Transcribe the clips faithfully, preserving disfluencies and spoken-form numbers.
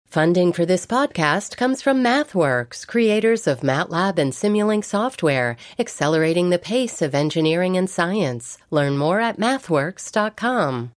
Funding for this podcast comes from MathWorks, creators of MATLAB and Simulink software, accelerating the pace of engineering and science. Learn more at mathworks dot com.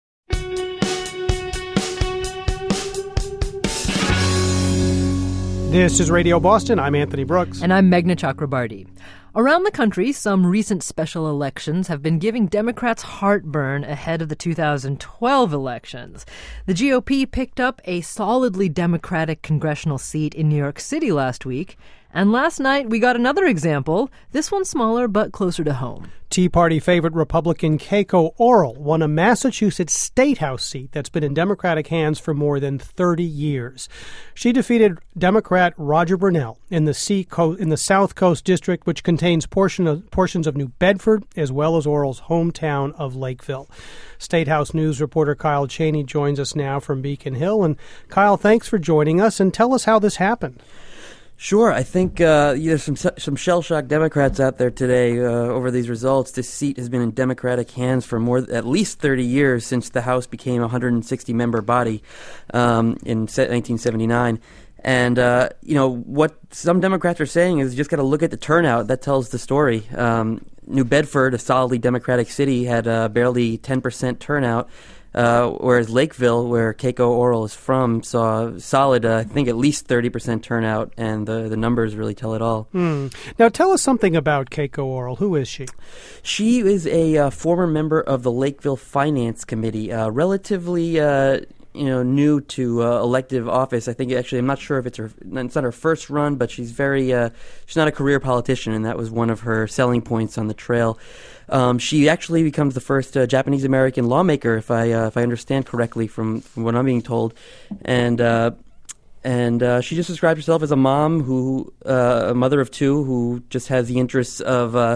This is Radio Boston. I'm Anthony Brooks. And I'm Meghna Chakrabarti. Around the country, some recent special elections have been giving Democrats heartburn ahead of the two thousand twelve elections. The G O P picked up a solidly Democratic congressional seat in New York City last week. And last night, we got another example, this one smaller but closer to home. Tea Party favorite Republican Keiko Orrill won a Massachusetts State House seat that's been in Democratic hands for more than thirty years. She defeated Democrat Roger Burnell in the, sea Co- in the South Coast District, which contains portion of, portions of New Bedford, as well as Orrill's hometown of Lakeville. State House News reporter Kyle Cheney joins us now from Beacon Hill. And Kyle, thanks for joining us, and tell us how this happened. Sure. I think uh, there's some some shell-shocked Democrats out there today uh, over these results. This seat has been in Democratic hands for more at least thirty years, since the House became a one hundred sixty member body um, in nineteen seventy-nine. And, uh, you know, what some Democrats are saying is you just got to look at the turnout. That tells the story. Um, New Bedford, a solidly Democratic city, had uh, barely ten percent turnout. Uh, whereas Lakeville, where Keiko Orrill is from, saw solid, uh, I think, at least thirty percent turnout, and the, the numbers really tell it all. Mm. Now, tell us something about Keiko Orrill. Who is she? She is a uh, former member of the Lakeville Finance Committee, uh, relatively... Uh, you know, new to uh, elective office. I think actually, I'm not sure if it's her, it's not her first run, but she's very, uh, she's not a career politician, and that was one of her selling points on the trail. Um, she actually becomes the first uh, Japanese American lawmaker, if I uh, if I understand correctly from, from what I'm being told, and uh, and uh, she just describes herself as a mom who, uh, a mother of two, who just has the interests of uh,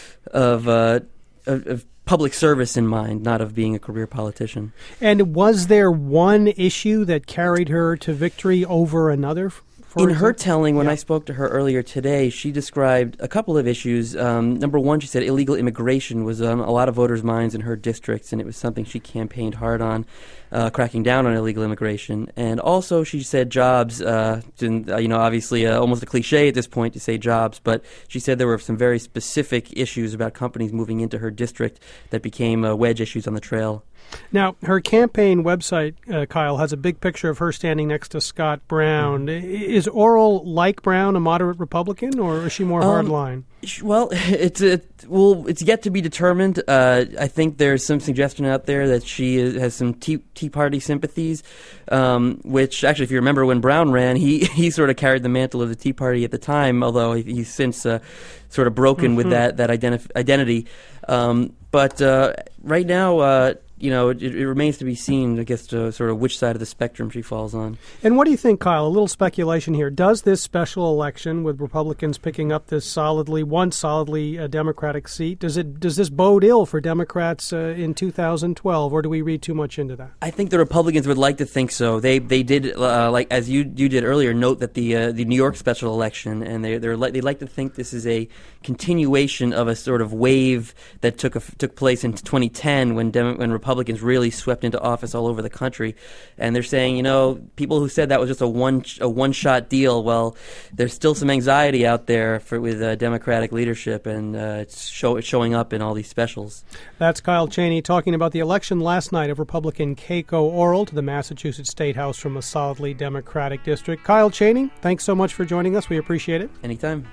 of, uh, of, of public service in mind, not of being a career politician. And was there one issue that carried her to victory over another? In her telling, when yeah. I spoke to her earlier today, she described a couple of issues. Um, number one, she said illegal immigration was on a lot of voters' minds in her districts, and it was something she campaigned hard on, uh, cracking down on illegal immigration. And also, she said jobs. Uh, and, uh, you know, obviously, uh, almost a cliche at this point to say jobs, but she said there were some very specific issues about companies moving into her district that became uh, wedge issues on the trail. Now, her campaign website, uh, Kyle, has a big picture of her standing next to Scott Brown. Mm-hmm. Is Orrill, like Brown, a moderate Republican, or is she more um, hardline? Well, it's it, well, it's yet to be determined. Uh, I think there's some suggestion out there that she is, has some tea, tea Party sympathies, um, which actually, if you remember when Brown ran, he, he sort of carried the mantle of the Tea Party at the time, although he, he's since uh, sort of broken mm-hmm. with that, that identif- identity. Um, but uh, right now... Uh, You know, it, it remains to be seen, I guess, to sort of which side of the spectrum she falls on. And what do you think, Kyle? A little speculation here. Does this special election, with Republicans picking up this solidly, one solidly uh, Democratic seat, does it does this bode ill for Democrats uh, in two thousand twelve, or do we read too much into that? I think the Republicans would like to think so. They they did, uh, like as you you did earlier, note that the uh, the New York special election, and they they're li- they like to think this is a continuation of a sort of wave that took a, took place in twenty ten when Dem- when Republicans really swept into office all over the country. And they're saying, you know, people who said that was just a one a one-shot deal, well, there's still some anxiety out there for with uh, Democratic leadership, and uh, it's, show, it's showing up in all these specials. That's Kyle Cheney talking about the election last night of Republican Keiko Orrill to the Massachusetts State House from a solidly Democratic district. Kyle Cheney, thanks so much for joining us. We appreciate it. Anytime.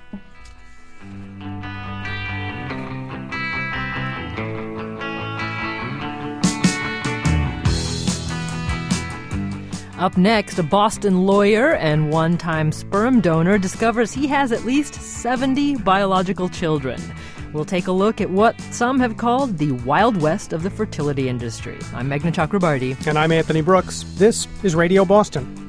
Up next, a Boston lawyer and one-time sperm donor discovers he has at least seventy biological children. We'll take a look at what some have called the Wild West of the fertility industry. I'm Meghna Chakrabarti. And I'm Anthony Brooks. This is Radio Boston.